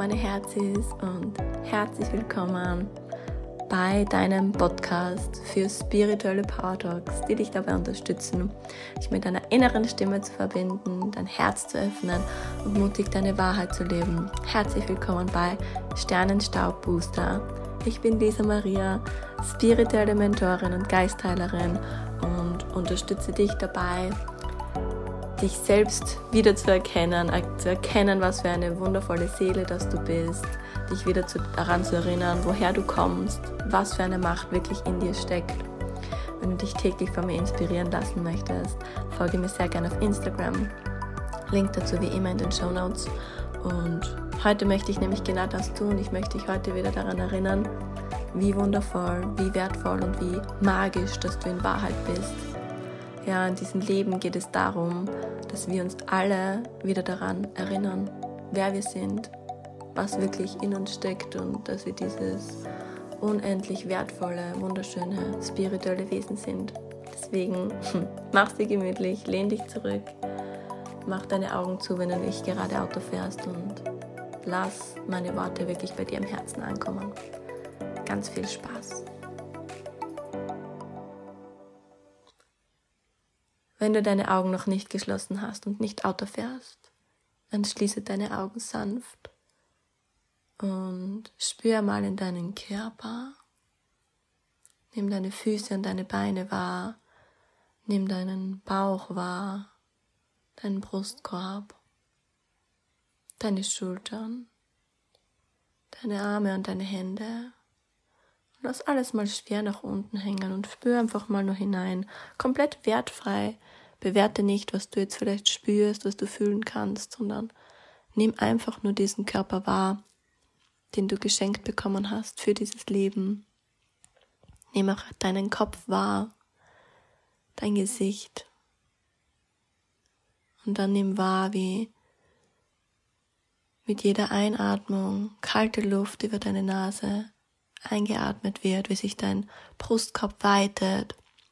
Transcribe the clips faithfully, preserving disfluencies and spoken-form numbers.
meine Herzis und herzlich willkommen bei deinem Podcast für spirituelle Power Talks, die dich dabei unterstützen, dich mit deiner inneren Stimme zu verbinden, dein Herz zu öffnen und mutig deine Wahrheit zu leben. Herzlich willkommen bei Sternenstaub Booster. Ich bin Lisa Maria, spirituelle Mentorin und Geistheilerin und unterstütze dich dabei, dich selbst wieder zu erkennen, zu erkennen, was für eine wundervolle Seele das du bist, dich wieder zu, daran zu erinnern, woher du kommst, was für eine Macht wirklich in dir steckt. Wenn du dich täglich von mir inspirieren lassen möchtest, folge mir sehr gerne auf Instagram. Link dazu wie immer in den Shownotes. Und heute möchte ich nämlich genau das tun. Ich möchte dich heute wieder daran erinnern, wie wundervoll, wie wertvoll und wie magisch, dass du in Wahrheit bist. Ja, in diesem Leben geht es darum, dass wir uns alle wieder daran erinnern, wer wir sind, was wirklich in uns steckt und dass wir dieses unendlich wertvolle, wunderschöne, spirituelle Wesen sind. Deswegen mach's dir gemütlich, lehn dich zurück, mach deine Augen zu, wenn du nicht gerade Auto fährst und lass meine Worte wirklich bei dir im Herzen ankommen. Ganz viel Spaß. Wenn du deine Augen noch nicht geschlossen hast und nicht Auto fährst, dann schließe deine Augen sanft und spür mal in deinen Körper. Nimm deine Füße und deine Beine wahr, nimm deinen Bauch wahr, deinen Brustkorb, deine Schultern, deine Arme und deine Hände. Lass alles mal schwer nach unten hängen und spür einfach mal nur hinein, komplett wertfrei. Bewerte nicht, was du jetzt vielleicht spürst, was du fühlen kannst, sondern nimm einfach nur diesen Körper wahr, den du geschenkt bekommen hast für dieses Leben. Nimm auch deinen Kopf wahr, dein Gesicht. Und dann nimm wahr, wie mit jeder Einatmung kalte Luft über deine Nase eingeatmet wird, wie sich dein Brustkorb weitet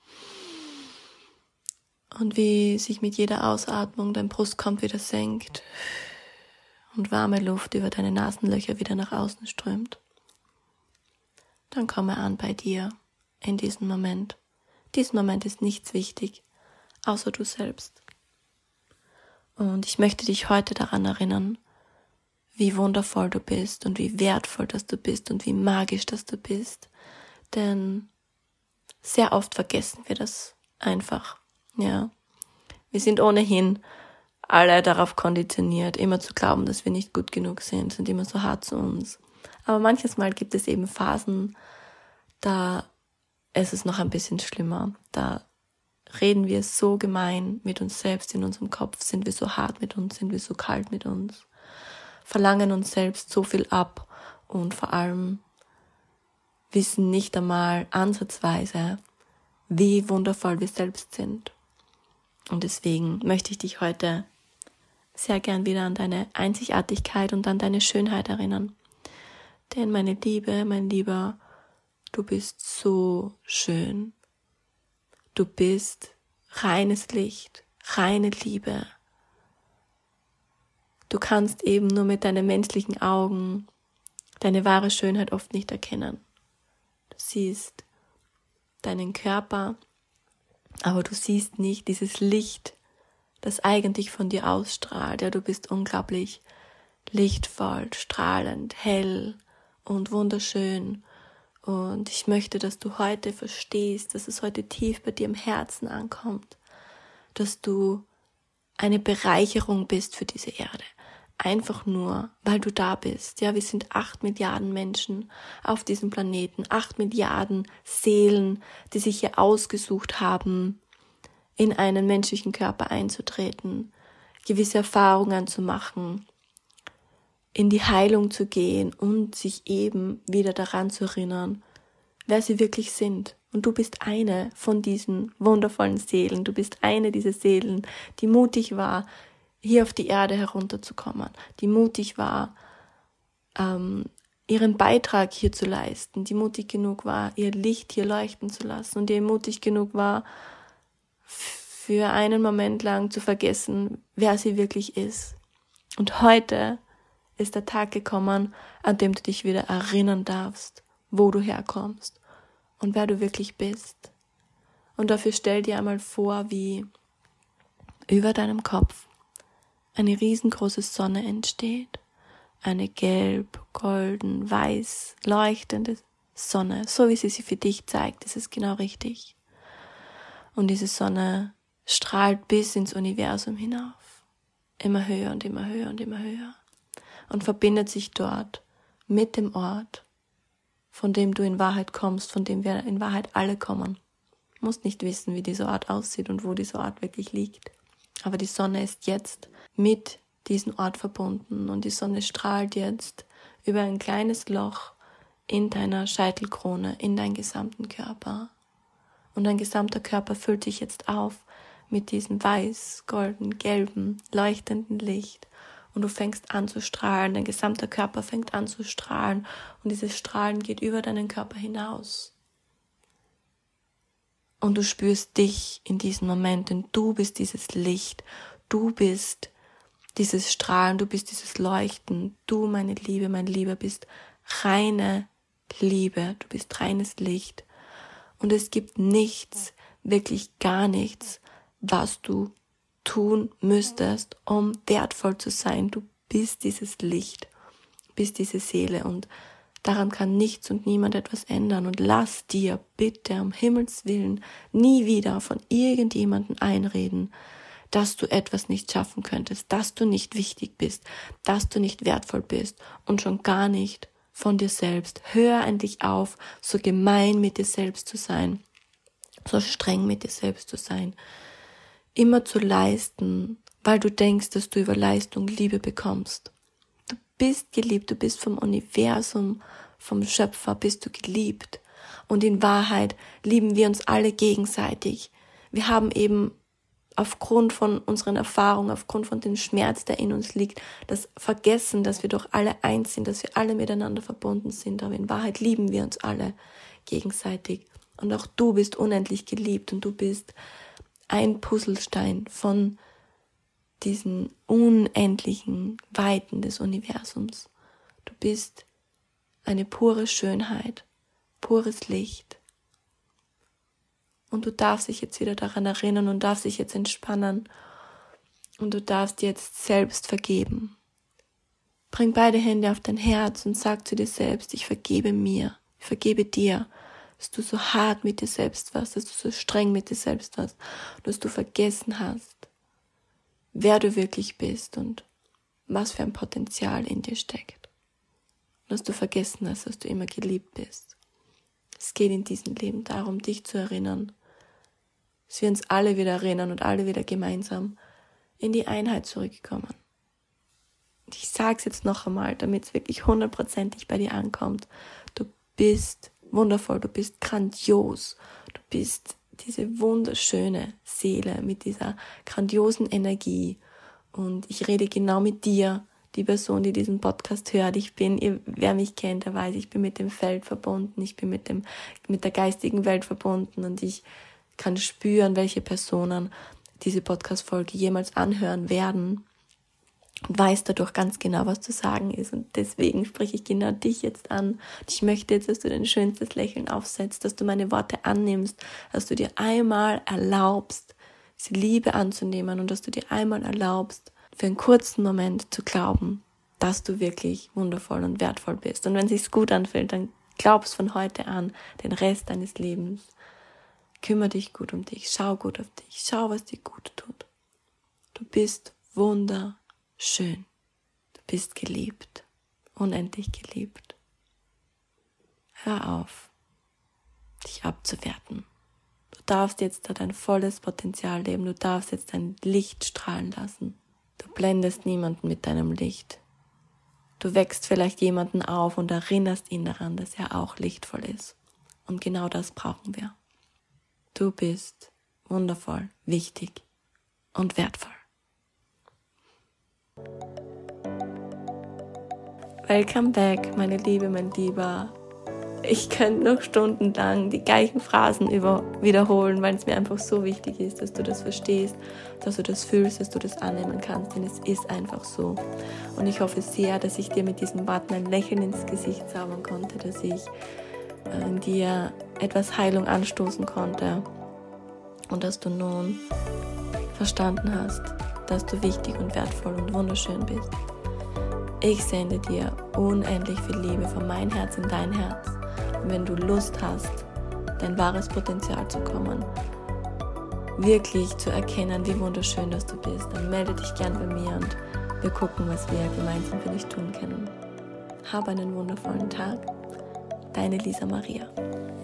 und wie sich mit jeder Ausatmung dein Brustkorb wieder senkt und warme Luft über deine Nasenlöcher wieder nach außen strömt. Dann komme an bei dir in diesem Moment. Diesen Moment ist nichts wichtig, außer du selbst. Und ich möchte dich heute daran erinnern, wie wundervoll du bist und wie wertvoll dass du bist und wie magisch dass du bist. Denn sehr oft vergessen wir das einfach. Ja, wir sind ohnehin alle darauf konditioniert, immer zu glauben, dass wir nicht gut genug sind, sind immer so hart zu uns. Aber manches Mal gibt es eben Phasen, da ist es noch ein bisschen schlimmer. Da reden wir so gemein mit uns selbst in unserem Kopf, sind wir so hart mit uns, sind wir so kalt mit uns, verlangen uns selbst so viel ab und vor allem wissen nicht einmal ansatzweise, wie wundervoll wir selbst sind. Und deswegen möchte ich dich heute sehr gern wieder an deine Einzigartigkeit und an deine Schönheit erinnern. Denn meine Liebe, mein Lieber, du bist so schön. Du bist reines Licht, reine Liebe. Du kannst eben nur mit deinen menschlichen Augen deine wahre Schönheit oft nicht erkennen. Du siehst deinen Körper, aber du siehst nicht dieses Licht, das eigentlich von dir ausstrahlt. Ja, du bist unglaublich lichtvoll, strahlend, hell und wunderschön. Und ich möchte, dass du heute verstehst, dass es heute tief bei dir im Herzen ankommt, dass du eine Bereicherung bist für diese Erde. Einfach nur, weil du da bist. Ja, wir sind acht Milliarden Menschen auf diesem Planeten, acht Milliarden Seelen, die sich hier ausgesucht haben, in einen menschlichen Körper einzutreten, gewisse Erfahrungen zu machen, in die Heilung zu gehen und sich eben wieder daran zu erinnern, wer sie wirklich sind. Und du bist eine von diesen wundervollen Seelen. Du bist eine dieser Seelen, die mutig war, hier auf die Erde herunterzukommen, die mutig war, ähm, ihren Beitrag hier zu leisten, die mutig genug war, ihr Licht hier leuchten zu lassen und die mutig genug war, für einen Moment lang zu vergessen, wer sie wirklich ist. Und heute ist der Tag gekommen, an dem du dich wieder erinnern darfst, wo du herkommst und wer du wirklich bist. Und dafür stell dir einmal vor, wie über deinem Kopf eine riesengroße Sonne entsteht. Eine gelb, golden, weiß leuchtende Sonne. So wie sie sie für dich zeigt, ist es genau richtig. Und diese Sonne strahlt bis ins Universum hinauf. Immer höher und immer höher und immer höher. Und verbindet sich dort mit dem Ort, von dem du in Wahrheit kommst, von dem wir in Wahrheit alle kommen. Du musst nicht wissen, wie dieser Ort aussieht und wo dieser Ort wirklich liegt. Aber die Sonne ist jetzt mit diesem Ort verbunden und die Sonne strahlt jetzt über ein kleines Loch in deiner Scheitelkrone, in deinen gesamten Körper. Und dein gesamter Körper füllt sich jetzt auf mit diesem weiß, golden, gelben, leuchtenden Licht. Und du fängst an zu strahlen, dein gesamter Körper fängt an zu strahlen und dieses Strahlen geht über deinen Körper hinaus. Und du spürst dich in diesem Moment, denn du bist dieses Licht, du bist dieses Strahlen, du bist dieses Leuchten, du, meine Liebe, mein Lieber, bist reine Liebe, du bist reines Licht. Und es gibt nichts, wirklich gar nichts, was du tun müsstest, um wertvoll zu sein. Du bist dieses Licht, bist diese Seele und daran kann nichts und niemand etwas ändern. Und lass dir bitte um Himmels Willen nie wieder von irgendjemandem einreden, dass du etwas nicht schaffen könntest, dass du nicht wichtig bist, dass du nicht wertvoll bist und schon gar nicht von dir selbst. Hör endlich auf, so gemein mit dir selbst zu sein, so streng mit dir selbst zu sein, immer zu leisten, weil du denkst, dass du über Leistung Liebe bekommst. Du bist geliebt, du bist vom Universum, vom Schöpfer bist du geliebt. Und in Wahrheit lieben wir uns alle gegenseitig. Wir haben eben aufgrund von unseren Erfahrungen, aufgrund von dem Schmerz, der in uns liegt, das Vergessen, dass wir doch alle eins sind, dass wir alle miteinander verbunden sind. Aber in Wahrheit lieben wir uns alle gegenseitig. Und auch du bist unendlich geliebt und du bist ein Puzzlestein von diesen unendlichen Weiten des Universums. Du bist eine pure Schönheit, pures Licht. Und du darfst dich jetzt wieder daran erinnern und darfst dich jetzt entspannen und du darfst jetzt selbst vergeben. Bring beide Hände auf dein Herz und sag zu dir selbst, ich vergebe mir, ich vergebe dir, dass du so hart mit dir selbst warst, dass du so streng mit dir selbst warst, dass du vergessen hast, wer du wirklich bist und was für ein Potenzial in dir steckt. Dass du vergessen hast, dass du immer geliebt bist. Es geht in diesem Leben darum, dich zu erinnern, dass wir uns alle wieder erinnern und alle wieder gemeinsam in die Einheit zurückkommen. Und ich sage es jetzt noch einmal, damit es wirklich hundertprozentig bei dir ankommt. Du bist wundervoll, du bist grandios, du bist diese wunderschöne Seele mit dieser grandiosen Energie. Und ich rede genau mit dir, die Person, die diesen Podcast hört. Ich bin, ihr, wer mich kennt, der weiß, ich bin mit dem Feld verbunden, ich bin mit dem, mit der geistigen Welt verbunden und ich kann spüren, welche Personen diese Podcast-Folge jemals anhören werden und weiß dadurch ganz genau, was zu sagen ist. Und deswegen spreche ich genau dich jetzt an. Und ich möchte jetzt, dass du dein schönstes Lächeln aufsetzt, dass du meine Worte annimmst, dass du dir einmal erlaubst, diese Liebe anzunehmen und dass du dir einmal erlaubst, für einen kurzen Moment zu glauben, dass du wirklich wundervoll und wertvoll bist. Und wenn es sich gut anfühlt, dann glaubst von heute an den Rest deines Lebens. Kümmere dich gut um dich, schau gut auf dich, schau, was dir gut tut. Du bist wunderschön. Du bist geliebt, unendlich geliebt. Hör auf, dich abzuwerten. Du darfst jetzt da dein volles Potenzial leben, du darfst jetzt dein Licht strahlen lassen. Du blendest niemanden mit deinem Licht. Du wächst vielleicht jemanden auf und erinnerst ihn daran, dass er auch lichtvoll ist. Und genau das brauchen wir. Du bist wundervoll, wichtig und wertvoll. Welcome back, meine Liebe, mein Lieber. ich könnte noch stundenlang die gleichen Phrasen über, wiederholen, weil es mir einfach so wichtig ist, dass du das verstehst, dass du das fühlst, dass du das annehmen kannst, denn es ist einfach so. Und ich hoffe sehr, dass ich dir mit diesem Worten ein Lächeln ins Gesicht zaubern konnte, dass ich äh, in dir etwas Heilung anstoßen konnte und dass du nun verstanden hast, dass du wichtig und wertvoll und wunderschön bist. Ich sende dir unendlich viel Liebe von meinem Herz in dein Herz. Und wenn du Lust hast, dein wahres Potenzial zu kommen, wirklich zu erkennen, wie wunderschön dass du bist, dann melde dich gern bei mir und wir gucken, was wir gemeinsam für dich tun können. Hab einen wundervollen Tag. Deine Lisa Maria.